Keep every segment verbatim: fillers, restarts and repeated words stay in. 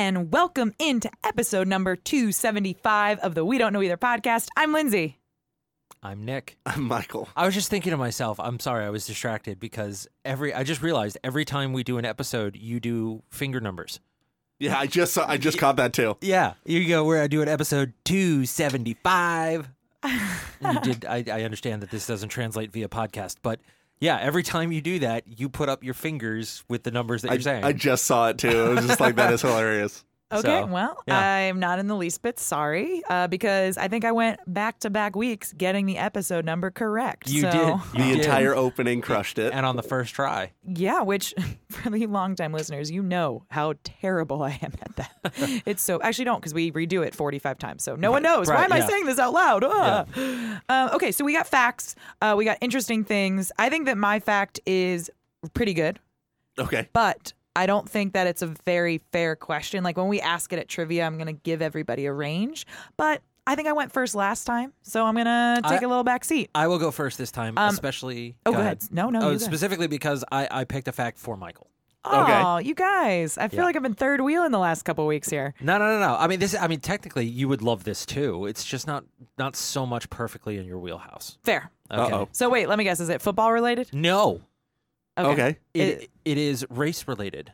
and welcome into episode number two seventy-five of the We Don't Know Either podcast. I'm Lindsay. I'm Nick. I'm Michael. I was just thinking to myself, I'm sorry, I was distracted because every I just realized every time we do an episode, you do finger numbers. Yeah, I just I just caught that too. Yeah, you go where I do an episode two seventy-five. You did. I, I understand that this doesn't translate via podcast, but yeah, every time you do that, you put up your fingers with the numbers that I, you're saying. I just saw it too. It was just like, that is hilarious. Okay, So, well, yeah. I'm not in the least bit sorry uh, because I think I went back-to-back weeks getting the episode number correct. You so, did. You The did. entire opening crushed it. And on the first try. Yeah, which for the longtime listeners, you know how terrible I am at that. It's so actually don't because we redo it forty-five times, so no one knows. Right, Why am yeah. I saying this out loud? Ah. Um, okay, so we got facts. Uh, we got interesting things. I think that my fact is pretty good, Okay. but I don't think that it's a very fair question. Like when we ask it at trivia, I'm going to give everybody a range, but I think I went first last time, so I'm going to take I- a little back seat. I will go first this time, Um, especially. Oh, go ahead. No, no, Oh, you go. specifically because I, I picked a fact for Michael. Oh, you guys. I feel Yeah. like I've been third wheeling the last couple weeks here. No, no, no, no. I mean, this. I mean, technically, you would love this too. It's just not not so much perfectly in your wheelhouse. Fair. Okay. Uh-oh. So wait, let me guess. Is it football related? No, Okay. it It- it is race related.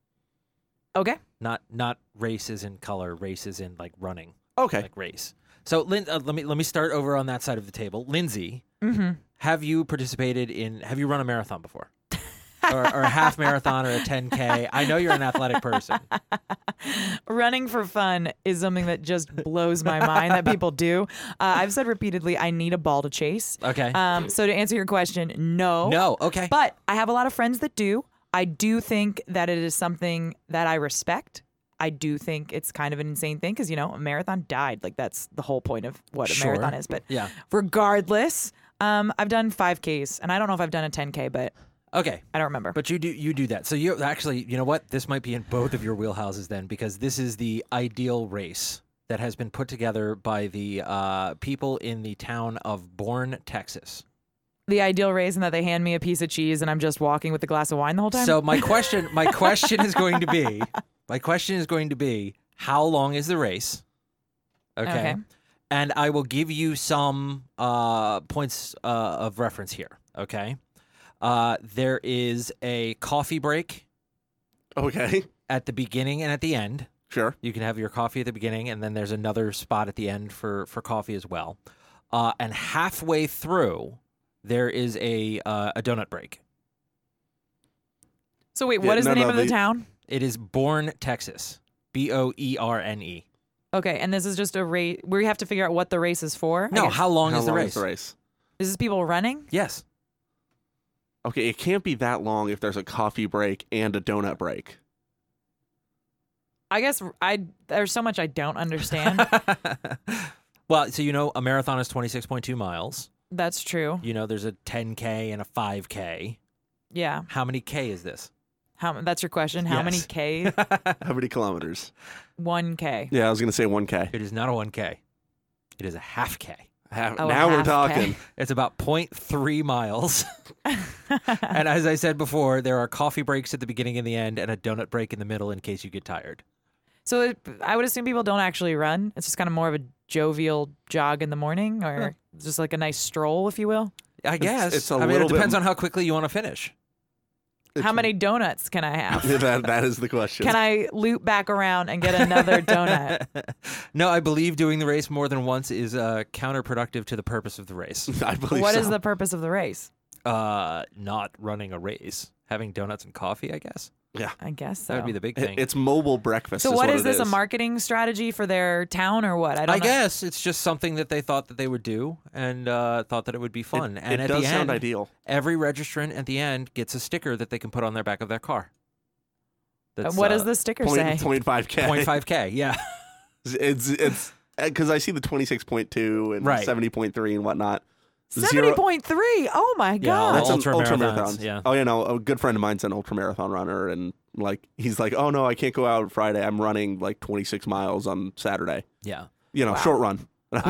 Okay. Not not races in color. Races in like running. Okay. Like race. So, Lin, uh, let me let me start over on that side of the table. Lindsay, Mm-hmm. have you participated in? Have you run a marathon before? or, or a half marathon or a ten K? I know you're an athletic person. Running for fun is something that just blows my mind that people do. Uh, I've said repeatedly, I need a ball to chase. Okay. Um, so to answer your question, no. no. Okay. But I have a lot of friends that do. I do think that it is something that I respect. I do think it's kind of an insane thing because, you know, a marathon died. Like, that's the whole point of what a Sure. marathon is. But Yeah. regardless, um, I've done five Ks, and I don't know if I've done a ten K, but Okay. I don't remember. But you do you do that. So you actually, you know what? This might be in both of your wheelhouses then, because this is the ideal race that has been put together by the uh, people in the town of Bourne, Texas. The ideal race, and that they hand me a piece of cheese, and I'm just walking with a glass of wine the whole time. So my question, my question is going to be, my question is going to be, how long is the race? Okay. Okay. And I will give you some uh, points uh, of reference here. Okay. Uh, there is a coffee break Okay. at the beginning and at the end. Sure. You can have your coffee at the beginning, and then there's another spot at the end for, for coffee as well. Uh, and halfway through, there is a uh, a donut break. So wait, Yeah, what is no, the name no, of the the- town? It is Bourne, Texas. B O E R N E. Okay, and this is just a race. We have to figure out what the race is for. I No, guess. how long How is the long race? is the race? Is this people running? Yes. Okay, it can't be that long if there's a coffee break and a donut break. I guess I. There's so much I don't understand. Well, so you know a marathon is twenty-six point two miles. That's true. You know there's a ten K and a five K. Yeah. How many K is this? How? That's your question. How many Yes. K? How many kilometers? One K. Yeah, I was going to say one K. It is not a one K. It is a half K. Half, Oh, now we're half talking. K. It's about zero point three miles. And as I said before, there are coffee breaks at the beginning and the end and a donut break in the middle in case you get tired. So it, I would assume people don't actually run. It's just kind of more of a jovial jog in the morning, or just like a nice stroll, if you will. I guess. it's a I mean, it little bit depends m- on how quickly you want to finish. How many donuts can I have? that, that is the question. Can I loop back around and get another donut? No, I believe doing the race more than once is uh, counterproductive to the purpose of the race. I believe What so. is the purpose of the race? Uh, not running a race, having donuts and coffee. I guess Yeah. I guess so. that would be the big It- thing. It's mobile breakfast. So is what what is it this? A is. marketing strategy for their town or what? I don't I know. guess it's just something that they thought that they would do and uh, thought that it would be fun. It, and it at does the sound end, ideal. every registrant at the end gets a sticker that they can put on their back of their car. Uh, That's, what uh, does the sticker Point, say? point five K. zero point five K, yeah. It's it's because I see the twenty-six point two and Right. seventy point three and whatnot. Seventy point three. Oh my Yeah, god. That's Ultra an ultra marathons, marathon. yeah. Oh, you know, a good friend of mine's an ultra marathon runner, and like he's like, oh no, I can't go out Friday. I'm running like twenty-six miles on Saturday. Yeah. You know, Wow. short run. And I I- went,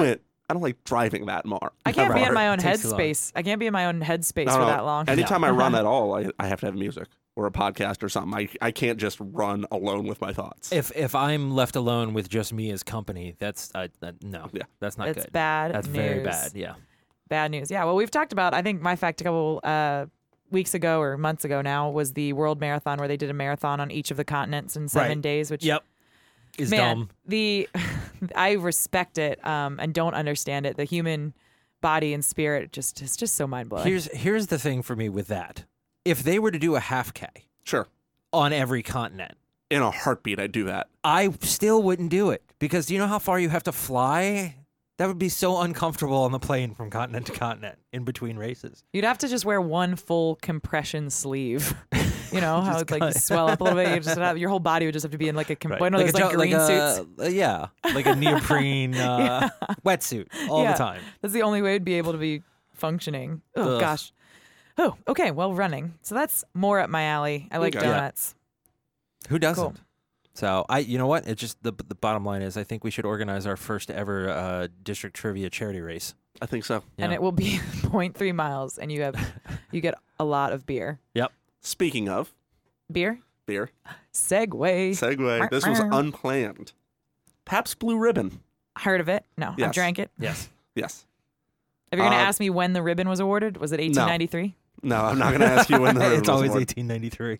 I don't like driving that more. I can't be in my own Takes too long. headspace. I can't be in my own headspace No, for no. that long. Anytime No. I run at all, I, I have to have music or a podcast or something. I I can't just run alone with my thoughts. If if I'm left alone with just me as company, that's uh, uh, no. Yeah. That's not It's good. bad That's news. very bad. Yeah. Bad news. Yeah. Well, we've talked about, I think my fact a couple uh, weeks ago or months ago now was the World Marathon where they did a marathon on each of the continents in seven Right. days, which Yep. Is man, dumb. the I respect it um, and don't understand it. The human body and spirit just is just so mind blowing. Here's here's the thing for me with that. If they were to do a half K Sure. on every continent, In a heartbeat, I'd do that. I still wouldn't do it because do you know how far you have to fly? That would be so uncomfortable on the plane from continent to continent in between races. You'd have to just wear one full compression sleeve. You know how Just it's like cut. you swell up a little bit. You just have, your whole body would just have to be in like a com- Right. one of those a like, jo- green like suits. a, uh, yeah, like a neoprene uh, wetsuit all Yeah. the time. That's the only way it'd be able to be functioning. Oh Ugh. gosh. Oh, okay. Well, running. So that's more up my alley. I like Okay. Yeah. donuts. Who doesn't? Cool. So I, you know what? It just the the bottom line is I think we should organize our first ever uh, district trivia charity race. I think so. And Yeah. it will be zero point three miles, and you have you get a lot of beer. Speaking of Beer. beer, Segway. segue. This was unplanned. Pabst Blue Ribbon. Heard of it? No, I've Yes. drank it. Yes. Yes. If you're gonna Uh, ask me when the ribbon was awarded, was it eighteen ninety-three? No, I'm not going to ask you when the ribbon It's was always awarded. eighteen ninety-three.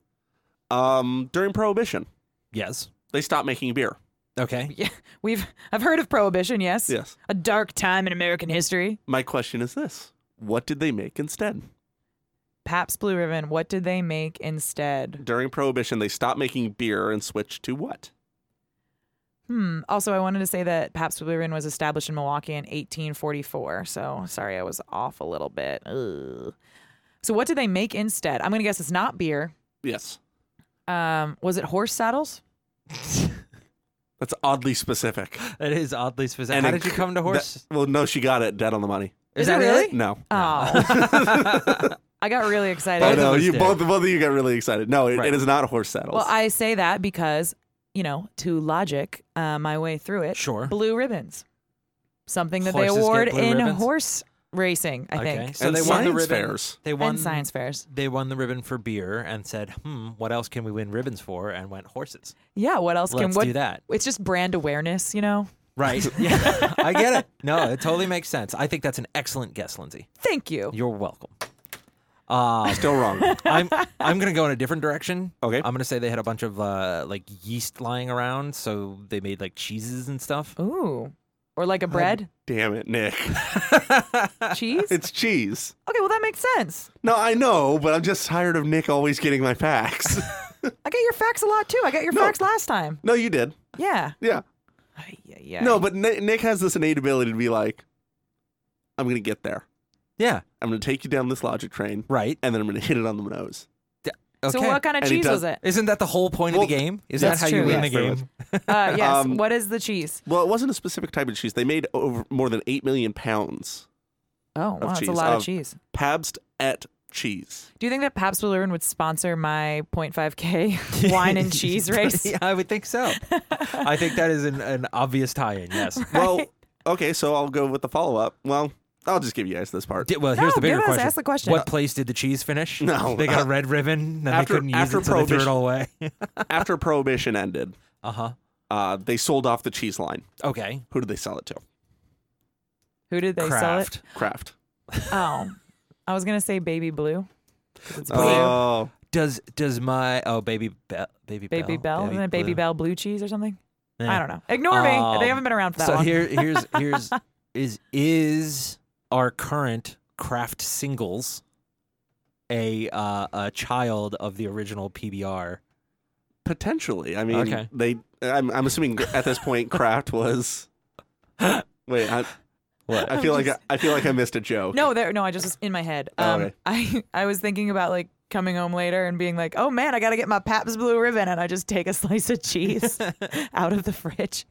Um, during Prohibition, Yes. they stopped making beer. Okay. Yeah, we've I've heard of Prohibition. Yes. Yes. A dark time in American history. My question is this: what did they make instead? Pabst Blue Ribbon. What did they make instead? During Prohibition, they stopped making beer and switched to what? Hmm. Also, I wanted to say that Pabst Blue Ribbon was established in Milwaukee in eighteen forty-four. So sorry, I was off a little bit. Ugh. So what did they make instead? I'm gonna guess it's not beer. Yes. Um, was it horse saddles? That's oddly specific. That is oddly specific. And How it did you c- come to horse? That- well, no, she got it dead on the money. Is that it really? No. Oh. I got really excited. I Both of know us you did. both. Both of you got really excited. No, it, Right. it is not horse saddles. Well, I say that because, you know, to logic uh, my way through it. Sure. Blue ribbons. Something that Horses they get award blue in ribbons? horse racing, I Okay. think. So And they won the science ribbon. fairs. They won And science fairs. They won the ribbon for beer and said, "Hmm, what else can we win ribbons for?" And went horses. Yeah, what else can Let's what do that. It's just brand awareness, you know. Right. Yeah. I get it. No, it totally makes sense. I think that's an excellent guess, Lindsay. Thank you. You're welcome. Uh, Still wrong. I'm I'm gonna go in a different direction. Okay. I'm gonna say they had a bunch of uh, like yeast lying around, so they made like cheeses and stuff. Ooh. Or like a bread, Damn it, Nick. cheese. It's cheese. Okay, well that makes sense. No, I know, but I'm just tired of Nick always getting my facts. I get your facts a lot too. I got your No. facts last time. No, you did. Yeah. Yeah. Yeah. yeah. No, but Nick, Nick has this innate ability to be like, I'm going to get there. Yeah. I'm going to take you down this logic train, Right. and then I'm going to hit it on the nose. Okay. So what kind of And he cheese does- was it? Isn't that the whole point Well, of the game? Is that that's how you true, win yes. the game? Uh, yes. Um, what is the cheese? Well, it wasn't a specific type of cheese. They made over more than eight million pounds. Oh, wow, that's a cheese. lot Um, of cheese. Pabst et cheese. Do you think that Pabst Blue Ribbon would sponsor my point five K wine and cheese race? Yeah, I would think so. I think that is an, an obvious tie-in. Yes. Well, okay, so I'll go with the follow up. Well, I'll just give you guys this part. Di- well, No, here's the bigger give us- question. ask the question. What place did the cheese finish? No. They got a red ribbon, then After- they couldn't use after it, so they threw it Prohibition- all away. After Prohibition ended, Uh-huh. uh, they sold off the cheese line. Okay. Who did they sell it to? Who did they Kraft. Kraft. sell it? Oh, I was gonna say Baby Blue. 'Cause It's blue. Oh, Does does my oh baby Bell baby Baby Bell, isn't it Baby Blue. Bell blue cheese or something? Yeah. I don't know. Ignore me. Um, They haven't been around for that So long. here here's here's is is our current Kraft singles a uh, a child of the original P B R? potentially. I mean, Okay. they. I'm, I'm assuming at this point, Kraft was. Wait, I, What? I feel like I, I feel like I missed a joke. No, there. No, I just was in my head. Oh, Um, okay. I I was thinking about like coming home later and being like, oh man, I gotta get my Pabst Blue Ribbon, and I just take a slice of cheese out of the fridge.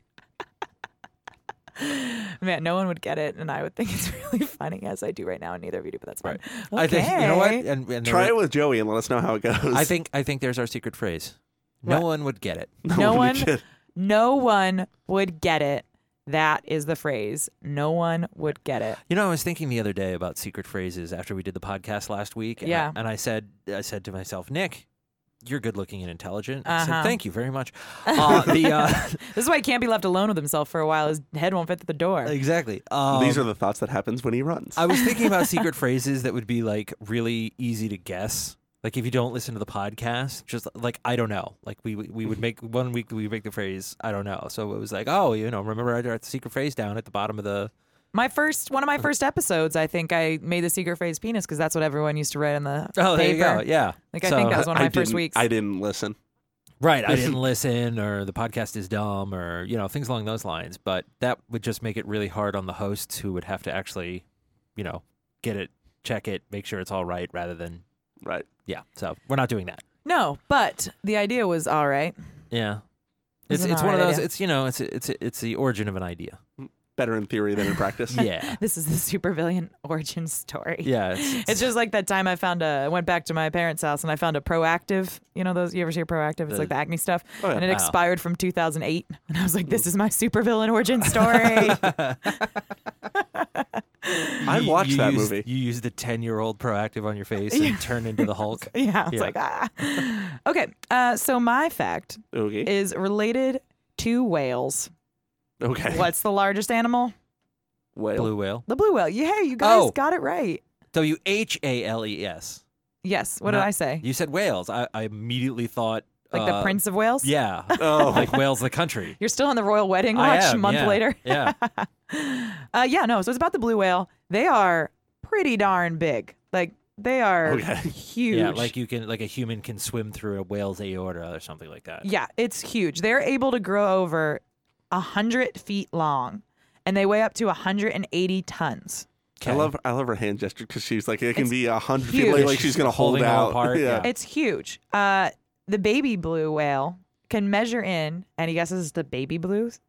Man, no one would get it, and I would think it's really funny, as I do right now, and neither of you do, but that's fine. I think you know what? Okay. And, and Try there- it with Joey and let us know how it goes. I think I think there's our secret phrase. No What? one would get it. No one one, would get- no one would get it. that is the phrase. No one would get it. You know, I was thinking the other day about secret phrases after we did the podcast last week. And Yeah. I, and I said, I said to myself, Nick, you're good looking and intelligent. I Uh-huh. said, thank you very much. Uh, the uh, This is why he can't be left alone with himself for a while. His head won't fit through the door. exactly. Um, These are the thoughts that happens when he runs. I was thinking about secret phrases that would be like really easy to guess. Like if you don't listen to the podcast, just like I don't know. Like we we would make one week we would make the phrase I don't know. So it was like, oh, you know, remember I wrote the secret phrase down at the bottom of the. My first, one of my first episodes, I think I made the secret phrase penis because that's what everyone used to write on the Oh, there paper. you go. Yeah. Like I think that was one of I my first didn't- weeks. I didn't listen. Right, I didn't listen, or the podcast is dumb, or you know things along those lines. But that would just make it really hard on the hosts, who would have to actually, you know, get it, check it, make sure it's all right, rather than Right. yeah. So we're not doing that. No, but the idea was all right. Yeah, it's an it's one of alright those. idea. It's you know it's it's it's the origin of an idea. Better in theory than in practice. Yeah, This is the supervillain origin story. yeah. It's, it's, It's just like that time I found a, I went back to my parents' house and I found a Proactive. You know those, you ever see a Proactive? It's The- like the acne stuff. Oh, yeah. And it Wow. expired from two thousand eight. And I was like, this is my supervillain origin story. I You- watched you that used- movie. You used the ten-year-old Proactive on your face and turn into the Hulk. yeah. It's Yeah. like, ah. Okay. Uh, so my fact Okay. is related to whales. Okay. What's the largest animal? Whale. Blue whale. The blue whale. Yeah, you guys Oh. got it right. W H A L E S. Yes. What Not- did I say? You said Wales. I, I immediately thought Like the uh, Prince of Wales? Yeah, Oh. like Wales, the country. You're still on the royal wedding I watch am, a month yeah, later? Yeah. Uh, yeah, no. So it's about the blue whale. They are pretty darn big. Like they are Okay. huge. Yeah, like you can, like a human can swim through a whale's aorta or something like that. Yeah, it's huge. They're able to grow over a hundred feet long, and they weigh up to a hundred and eighty tons. I love I love her hand gesture because she's like it can It's be a hundred huge. feet like, like she's gonna hold Holding all out. apart, yeah. It's huge. Uh, the baby blue whale can measure in. Any guesses? The baby blues.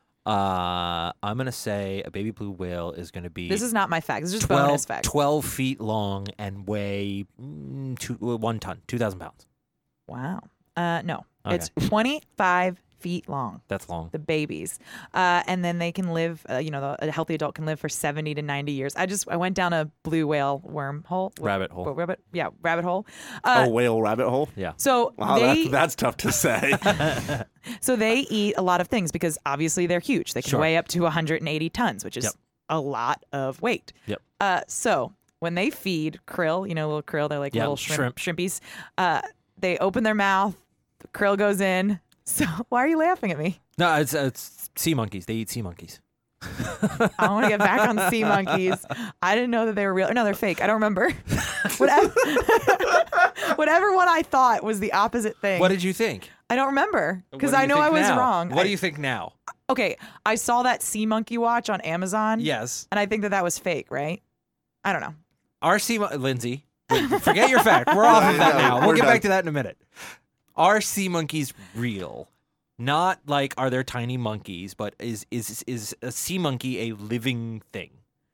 Uh, I'm gonna say a baby blue whale is gonna be This is not my fact. This is just twelve, bonus fact. twelve feet long and weigh mm, two, uh, one ton, two thousand pounds. Wow. Uh, no, Okay. it's twenty-five feet long. That's long. The babies, uh, and then they can live. Uh, you know, the, a healthy adult can live for seventy to ninety years. I just I went down a blue whale wormhole. Rabbit hole. Wh- Rabbit, yeah, rabbit hole. Uh, A whale rabbit hole. Yeah. So Wow, they that's, that's tough to say. so they eat a lot of things because obviously they're huge. They can Sure. weigh up to one hundred eighty tons, which is Yep. a lot of weight. Yep. Uh, so when they feed krill, you know, little krill, they're like Yeah, little shrimp, shrimp. shrimpies. Uh, they open their mouth, the krill goes in. So why are you laughing at me? No, it's it's sea monkeys. They eat sea monkeys. I want to get back on sea monkeys. I didn't know that they were real. No, they're fake. I don't remember. Whatever, whatever one I thought was the opposite thing. What did you think? I don't remember because What do I you know think I was now? wrong. What I- do you think now? Okay, I saw that Sea Monkey watch on Amazon. Yes. And I think that that was fake, right? I don't know. Are sea mon- Lindsay, wait, forget your fact. We're off of that No, now. We'll we're get done. back to that in a minute. Are sea monkeys real? Not like are there tiny monkeys, but is is is a sea monkey a living thing?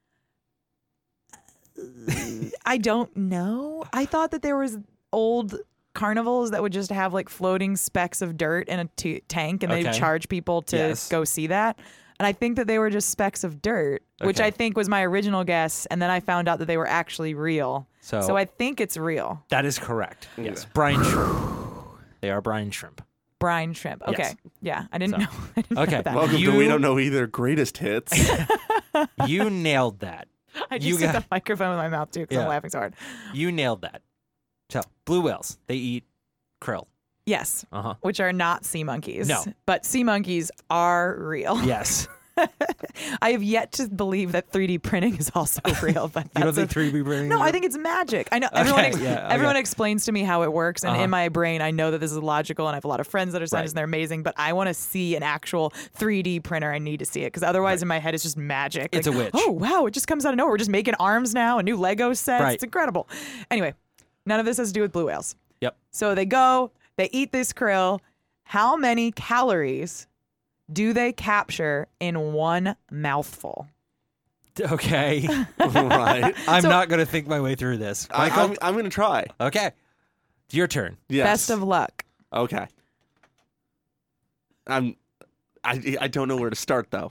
I don't know. I thought that there was old carnivals that would just have like floating specks of dirt in a t- tank and they'd Okay. charge people to Yes. go see that. And I think that they were just specks of dirt, which Okay. I think was my original guess. And then I found out that they were actually real. So, So I think it's real. that is correct. Yeah. Yes, brine shrimp. They are brine shrimp. Brine shrimp. Okay. Yes. Yeah. I didn't So- know. I didn't Okay. know that. Welcome You- to We Don't Know Either Greatest Hits. You nailed that. I just you hit got- the microphone with my mouth too because Yeah. I'm laughing so hard. You nailed that. So blue whales, they eat krill. Yes. Uh huh. Which are not sea monkeys. No. But sea monkeys are real. Yes. I have yet to believe that three D printing is also real. But You don't that's think a- three D printing? No, is I real? think it's magic. I know everyone. Okay, Ex- yeah, okay. Everyone explains to me how it works, and Uh-huh. in my brain, I know that this is logical, and I have a lot of friends that are scientists, Right. and they're amazing. But I want to see an actual three D printer. I need to see it because otherwise, in my head, it's just magic. It's Like, a witch. Oh wow! It just comes out of nowhere. We're just making arms now, and new Lego sets. Right. It's incredible. Anyway, none of this has to do with blue whales. Yep. So they go, they eat this krill. How many calories do they capture in one mouthful? Okay. right. I'm So- not going to think my way through this. I, Michael? I'm, I'm going to try. Okay. It's your turn. Yes. Best of luck. Okay. I'm. I, I don't know where to start though.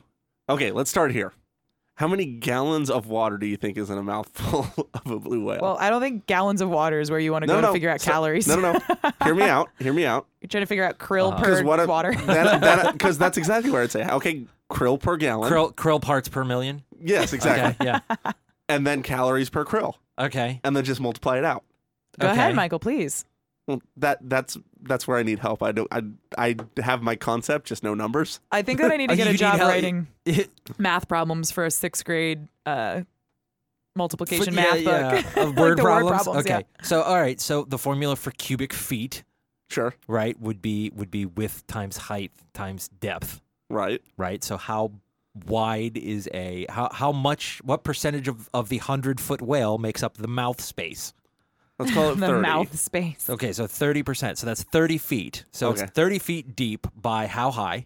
Okay, let's start here. How many gallons of water do you think is in a mouthful of a blue whale? Well, I don't think gallons of water is where you want to no, go no, to figure out so- calories. No, no, no. Hear me out. Hear me out. You're trying to figure out krill Uh-huh. per what I- water. that, that, Because that's exactly where I'd say. Okay, krill per gallon. Krill, krill parts per million. Yes, exactly. Okay, yeah. And then calories per krill, Okay. and then just multiply it out. Go okay. ahead, Michael, please. Well, that that's that's where I need help. I don't. I I have my concept, just no numbers. I think that I need to Oh, get you a need job help. writing math problems for a sixth grade uh, multiplication Yeah, math yeah, book. of Like word the problems. word problems. Okay. Yeah. So all right. So the formula for cubic feet, Sure. right, would be would be width times height times depth, Right. right? So how wide is a how how much what percentage of of the hundred foot whale makes up the mouth space? Let's call it The thirty. mouth space. Okay, so thirty percent. So that's thirty feet. So Okay. it's thirty feet deep by how high?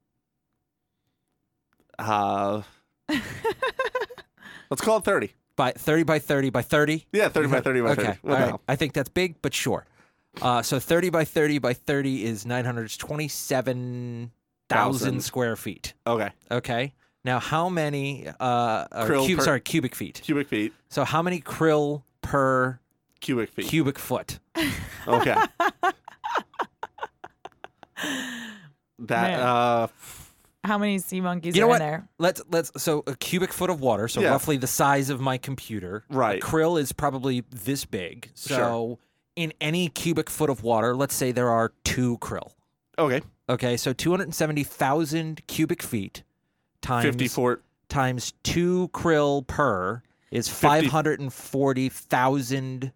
Uh, let's call it thirty. By thirty by thirty by thirty. Yeah, thirty by thirty by Okay. thirty. What all the right. hell? I think that's big, but sure. Uh, so thirty by thirty by thirty is nine hundred twenty-seven thousand Thousand. square feet. Okay. Okay. Now, how many uh, or Krill cube, per- sorry, cubic feet? Cubic feet. So how many krill per Cubic feet. cubic foot? Okay. that Man. uh How many sea monkeys You know are what? in there? Let's let's so a cubic foot of water, so Yeah. roughly the size of my computer. Right. A krill is probably this big. So Sure. in any cubic foot of water, let's say there are two krill. okay. Okay, so two hundred seventy thousand cubic feet times fifty-four times two krill per is fifty five hundred forty thousand.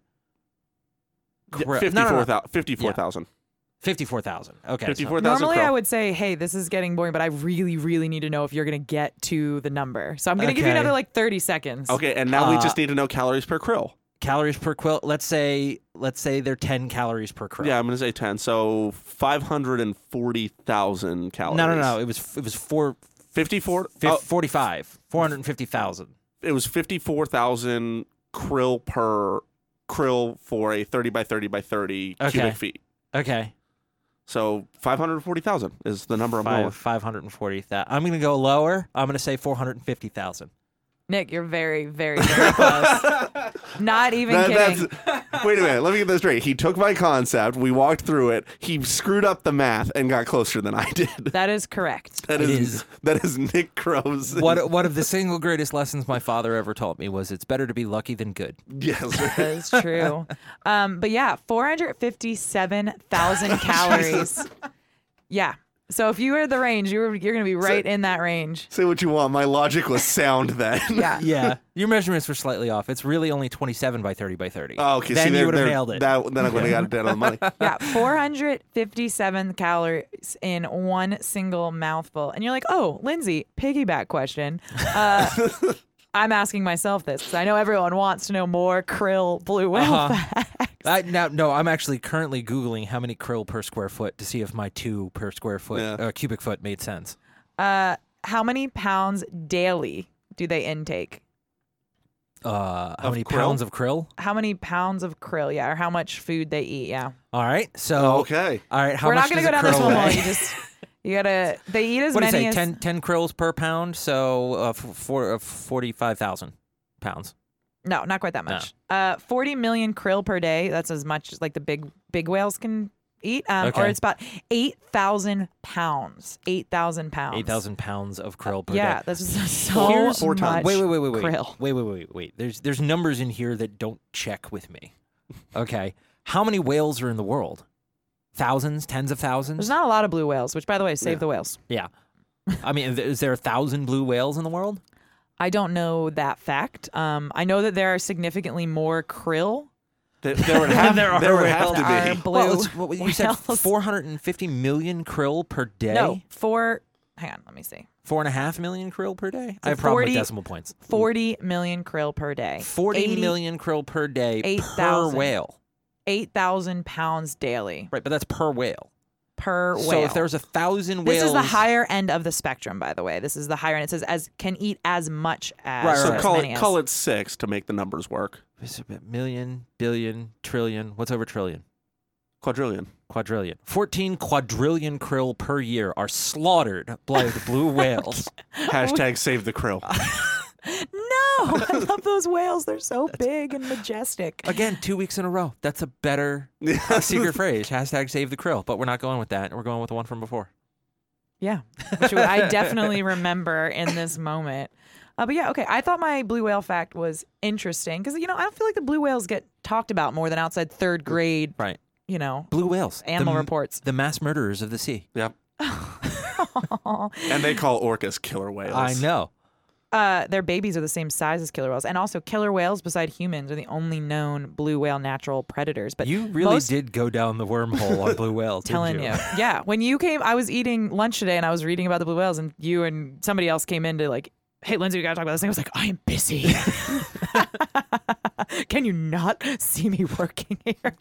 krill. fifty-four No, no, no. thousand. fifty-four thousand. fifty-four thousand. Okay. so- fifty-four thousand Normally, krill. I would say, hey, this is getting boring, but I really, really need to know if you're going to get to the number. So I'm going to give you Okay. another like thirty seconds. Okay, and now we Uh, just need to know calories per krill. Calories per krill. Let's say let's say they're ten calories per krill. Yeah, I'm going to say ten. So five hundred forty thousand calories. No, no, no. It was it was four, fifty-four fif- oh, forty-five, four hundred fifty thousand. it was fifty-four thousand krill per krill for a thirty by thirty by thirty Okay. cubic feet. Okay. So five hundred forty thousand is the number I'm going Five with. five hundred and forty thousand. I'm gonna go lower. I'm gonna say four hundred and fifty thousand. Nick, you're very, very, very close. Not even That- kidding. that's, wait a minute. Let me get this straight. He took my concept. We walked through it. He screwed up the math and got closer than I did. That is correct. That It is, is. that is Nick Crow's. What one of the single greatest lessons my father ever taught me was it's better to be lucky than good. Yes. That is true. Um, but yeah, four hundred fifty-seven thousand calories. Yeah. So if you were the range, you were you're gonna be right in that range. Say what you want. My logic was sound then. Yeah. Yeah, your measurements were slightly off. It's really only twenty-seven by thirty by thirty. Oh, okay. Then See, you they're- would have they're- nailed it. That, then I would have got it dead on the money. Yeah, four hundred fifty-seven calories in one single mouthful. And you're like, oh, Lindsay, piggyback question. Uh, I'm asking myself this because I know everyone wants to know more krill blue whale Uh-huh. facts. I, now, no, I'm actually currently Googling how many krill per square foot to see if my two per square foot, Yeah. uh, cubic foot made sense. Uh, how many pounds daily do they intake? Uh, how Of many krill? pounds of krill? How many pounds of krill? Yeah, or how much food they eat? Yeah. All right, so Okay. all right, how We're much not gonna does go a down this krill one. weigh? You just you gotta. They eat as What do you many say? as ten, ten krills per pound, so uh, f- for uh, forty-five thousand pounds. no, not quite that much. Uh, forty million krill per day. That's as much as like the big big whales can eat. Um, or Okay. it's about eight thousand pounds. Eight thousand pounds. Eight thousand pounds of krill per Yeah, day. that's just so Here's- Four tons. much. Wait, wait, wait, wait, wait, krill. wait, wait, wait, wait. There's there's numbers in here that don't check with me. Okay, how many whales are in the world? Thousands, tens of thousands. There's not a lot of blue whales, which by the way, save Yeah. the whales. Yeah, I mean, is there a thousand blue whales in the world? I don't know that fact. Um, I know that there are significantly more krill. There, there would have, There are there would whales. have to There be. are blue Well, it's, what, you said whales. four hundred and fifty million krill per day. No, four. Hang on, let me see. Four and a half million krill per day. I So have a problem with forty decimal points. Forty million krill per day. Forty eighty million krill per day eight per thousand. whale. Eight thousand pounds daily Right, but that's per whale. per whale. So if there's a thousand this whales, is the higher end of the spectrum, by the way. This is the higher end. It says as can eat as much as. Right, So right, as call many it as. call it six to make the numbers work. Is it a million, billion, trillion. What's over trillion? Quadrillion. Quadrillion. fourteen quadrillion krill per year are slaughtered by the blue whales. Hashtag save the krill. No, I love those whales. They're so big and majestic. Again, two weeks in a row. That's a better uh, secret phrase. Hashtag save the krill. But we're not going with that. We're going with the one from before. Yeah, which I definitely remember in this moment. Uh, but yeah, okay. I thought my blue whale fact was interesting because, you know, I don't feel like the blue whales get talked about more than outside third grade, Right. you know, Blue whales. animal the, reports. The mass murderers of the sea. Yep. And they call orcas killer whales. I know. Uh, their babies are the same size as killer whales. And also killer whales beside humans are the only known blue whale natural predators. But You really most- did go down the wormhole on blue whales, didn't telling you? you. Yeah. When you came, I was eating lunch today and I was reading about the blue whales and you and somebody else came in to like, hey, Lindsay, we got to talk about this. And I was like, I am busy. Can you not see me working here?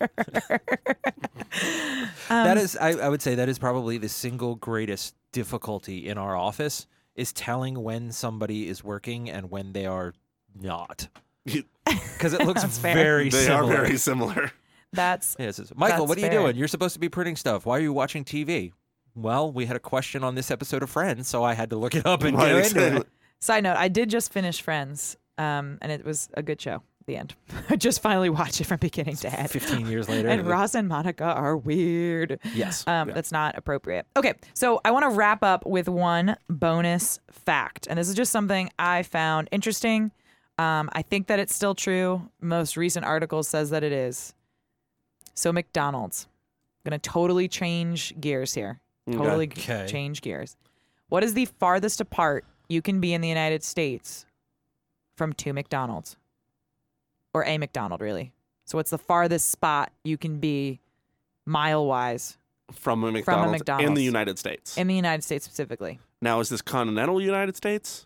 um, That is, I, I would say that is probably the single greatest difficulty in our office is telling when somebody is working and when they are not. Because it looks That's fair. very They similar. are very similar. That's Yes, it's- Michael, That's what are you fair. doing? You're supposed to be printing stuff. Why are you watching T V? Well, we had a question on this episode of Friends, so I had to look it up and Right, get into exactly. it. Side note, I did just finish Friends, um, and it was a good show at the end. I just finally watched it from beginning to end. Fifteen years later. And Ross and Monica are weird. Yes. Um, Yeah. That's not appropriate. Okay, so I want to wrap up with one bonus fact. And this is just something I found interesting. Um, I think that it's still true. Most recent article says that it is. So McDonald's. I'm going to totally change gears here. Totally g- Okay. change gears. What is the farthest apart you can be in the United States from two McDonald's? Or a McDonald, really. So what's the farthest spot you can be mile-wise From a McDonald's, in McDonald's. the United States. in the United States specifically? Now, is this continental United States?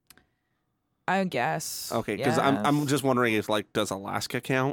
I guess. Okay, because I'm yes. I'm just wondering if like does Alaska count?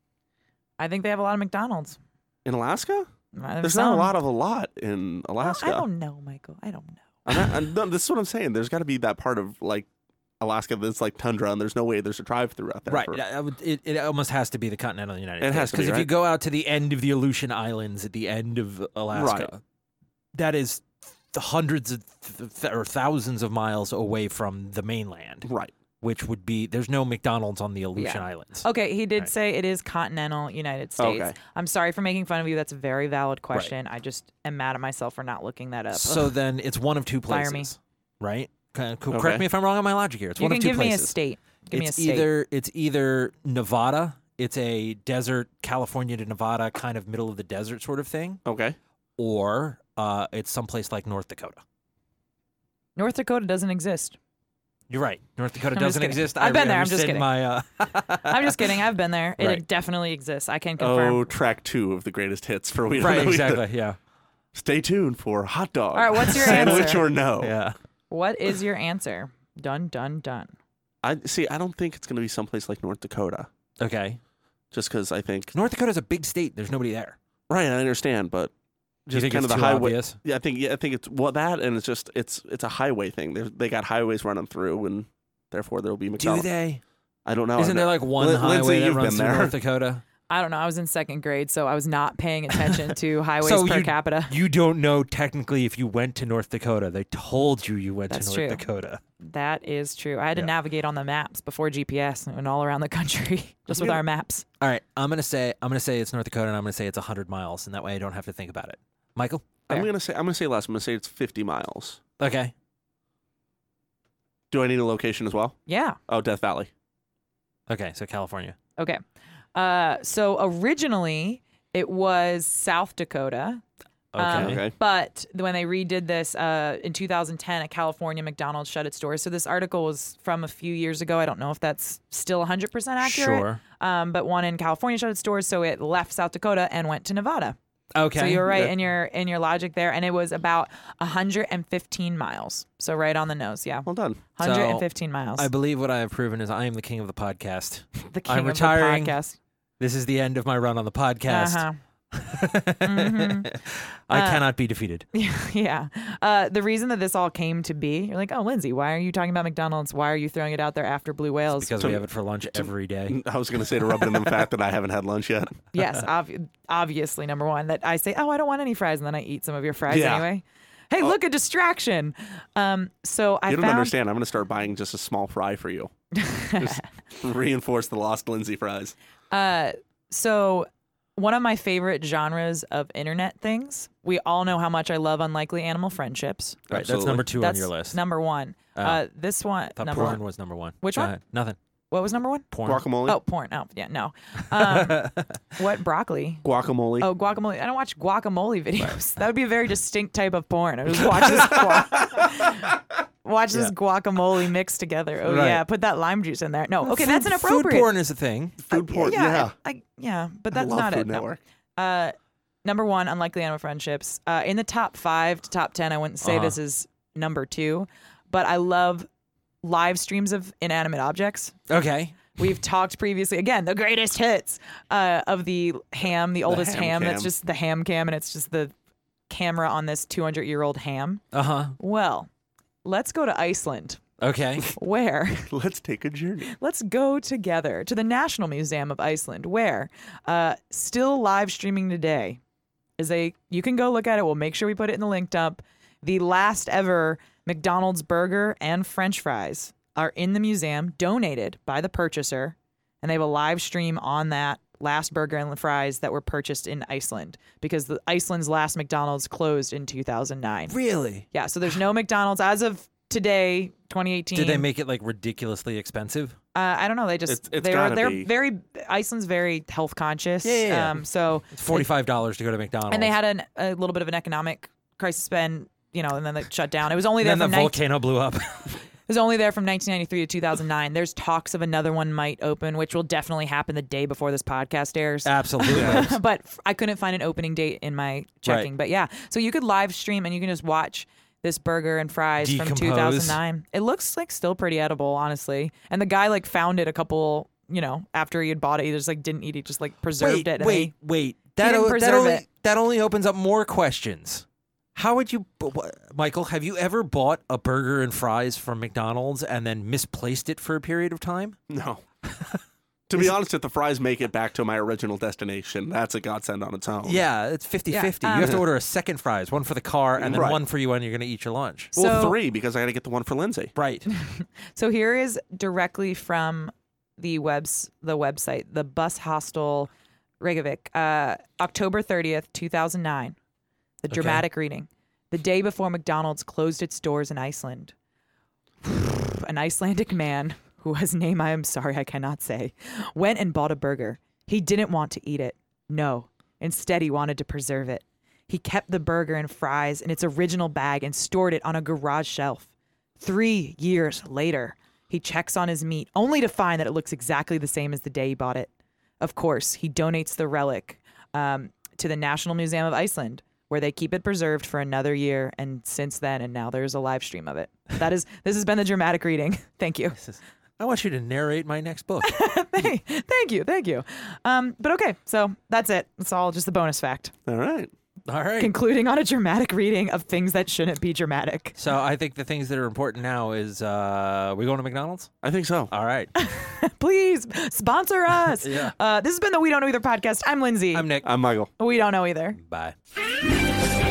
I think they have a lot of McDonald's. In Alaska? There's There's not a lot of a lot in Alaska. I don't know, Michael. I don't know. And I, and no, this is what I'm saying. There's got to be that part of like Alaska that's like tundra, and there's no way there's a drive-through out there. Right. for- I would- It, it almost has to be the continental United It States. has to be, Because if you right? go out to the end of the Aleutian Islands at the end of Alaska, Right. that is th- hundreds of th- th- or thousands of miles away from the mainland, Right. which would be there's no McDonald's on the Aleutian Yeah. Islands. Okay, he did Right. say it is continental United States. Okay. I'm sorry for making fun of you. That's a very valid question. I just am mad at myself for not looking that up. So Ugh. then it's one of two Fire places, me. right? Can- co- Okay. Correct me if I'm wrong on my logic here. It's you one can of two give me a places. state. Give it's me a state. either it's either Nevada. It's a desert, California to Nevada, kind of middle of the desert sort of thing, Okay. or uh, it's someplace like North Dakota. North Dakota doesn't exist. You're right. North Dakota I'm just doesn't kidding. exist. I've I been there. I'm just rescind kidding. My, uh... I'm just kidding. I've been there. It Right. definitely exists. I can confirm. Oh, track two of the greatest hits for we don't right, know either. exactly. Yeah, Stay tuned for hot dog. All right, what's your sandwich answer? or no? yeah. What is your answer? Done, done, done. I see. I don't think it's going to be someplace like North Dakota, Okay. just because I think. North Dakota's a big state. There's nobody there. Right, I understand, but Do you just think kind it's of the too highway. obvious? Yeah, I think. Yeah, I think it's well that, and it's just it's it's a highway thing. They they got highways running through, and therefore there will be Do McDonald's. they? I don't know. Isn't there like one Lin- highway Lindsay, that you've runs been through there. North Dakota? I don't know. I was in second grade, so I was not paying attention to highways So per you- capita. You don't know technically if you went to North Dakota. They told you you went That's to North true. Dakota. That is true. I had to Yeah. navigate on the maps before G P S and all around the country just with Yeah. our maps. All right, I'm gonna say I'm gonna say it's North Dakota, and I'm gonna say it's one hundred miles, and that way I don't have to think about it. Michael? I'm Fair. gonna say I'm gonna say less. I'm gonna say it's fifty miles. Okay. Do I need a location as well? Yeah. Oh, Death Valley. Okay, so California. Okay. Uh, so originally it was South Dakota. Okay. Um, Okay. But when they redid this uh, in two thousand ten, a California McDonald's shut its doors. So this article was from a few years ago. I don't know if that's still one hundred percent accurate. Sure. Um, but one in California shut its doors, so it left South Dakota and went to Nevada. Okay. So you were right Yeah. in your in your logic there, and it was about one hundred fifteen miles. So right on the nose, yeah, Well done. one hundred fifteen miles. I believe what I have proven is I am the king of the podcast. the king I'm of retiring. the podcast. This is the end of my run on the podcast. Uh-huh. Mhm. I Uh, cannot be defeated. Yeah. Uh, the reason that this all came to be, you're like, oh, Lindsay, why are you talking about McDonald's? Why are you throwing it out there after Blue Whales? Because we have it for lunch every day. I was going to say to rub it in the fact that I haven't had lunch yet. Yes, ob- obviously, number one, that I say, oh, I don't want any fries, and then I eat some of your fries Yeah. anyway. Hey, look, a distraction. Um, so I You don't found. understand. I'm going to start buying just a small fry for you. Just reinforce the lost Lindsay fries. Uh, so one of my favorite genres of internet things. We all know how much I love unlikely animal friendships. Right, that's Absolutely. number two That's on your list. number one. Oh. Uh, this one, I thought number porn one. was number one. Which Go one? ahead. Nothing. What was number one? Porn. Guacamole. Oh, porn. Oh, yeah, no. Um, what broccoli? Guacamole. Oh, guacamole. I don't watch guacamole videos. That would be a very distinct type of porn. I just watch this gua- watch this Yeah. guacamole mixed together. Oh Right. yeah, put that lime juice in there. No, okay, Food- that's inappropriate. Food porn is a thing. Food porn. Yeah, Yeah. I, I- yeah, but I that's love not Food it. No. Network. Uh, number one, unlikely animal friendships. Uh, in the top five to top ten, I wouldn't say Uh-huh. this is number two, but I love live streams of inanimate objects. Okay. We've talked previously, again, the greatest hits uh, of the ham, the oldest ham ham. cam. That's just the ham cam, and it's just the camera on this two hundred year old ham. Uh huh. Well, let's go to Iceland, Okay. where Let's take a journey. let's go together to the National Museum of Iceland, where uh, still live streaming today is a, you can go look at it. We'll make sure we put it in the link dump. The last ever McDonald's burger and French fries are in the museum, donated by the purchaser, and they have a live stream on that last burger and fries that were purchased in Iceland because the Iceland's last McDonald's closed in two thousand nine. Really? Yeah, so there's no McDonald's as of today, twenty eighteen. Did they make it like ridiculously expensive? Uh, I don't know. They just It's- it's they're gotta they're be. very Iceland's very health conscious. Yeah, yeah, yeah. Um, so It's forty-five dollars to go to McDonald's. and they had an, a little bit of an economic crisis spend, you know, and then they shut down. It was only there and then from the 19- volcano blew up. It was only there from nineteen ninety-three to two thousand nine. There's talks of another one might open, which will definitely happen the day before this podcast airs. Absolutely. But f- I couldn't find an opening date in my checking. But yeah, so you could live stream and you can just watch this burger and fries from Decompose. two thousand nine. It looks like still pretty edible, honestly. And the guy like found it a couple, you know, after he had bought it, he just like didn't eat it, just like preserved wait, it. and wait, wait. That, didn't o- that preserve only it. that only opens up more questions. How would you, b- wh- Michael? Have you ever bought a burger and fries from McDonald's and then misplaced it for a period of time? No. To be honest, if the fries make it back to my original destination, that's a godsend on its own. Yeah, it's fifty-fifty. Yeah, you have to um, order a second fries, one for the car, and then Right. one for you when you're going to eat your lunch. Well, So- three, because I got to get the one for Lindsay. Right. So here is directly from the webs the website, the Bus Hostel Reykjavik, uh, October thirtieth, two thousand nine. The Okay. dramatic reading. The day before McDonald's closed its doors in Iceland. An Icelandic man, whose name I am sorry I cannot say, went and bought a burger. He didn't want to eat it. No. Instead, he wanted to preserve it. He kept the burger and fries in its original bag and stored it on a garage shelf. Three years later, he checks on his meat, only to find that it looks exactly the same as the day he bought it. Of course, he donates the relic um, to the National Museum of Iceland, where they keep it preserved for another year. And since then, and now there's a live stream of it. That is, this has been the dramatic reading. Thank you. This is- I want you to narrate my next book. thank, thank you. Thank you. Um, but okay, so that's it. It's all just the bonus fact. All right. All right. Concluding on a dramatic reading of things that shouldn't be dramatic. So I think the things that are important now is uh, we going to McDonald's? I think so. All right. Please sponsor us. Yeah. Uh, this has been the We Don't Know Either podcast. I'm Lindsay. I'm Nick. I'm Michael. We don't know either. Bye.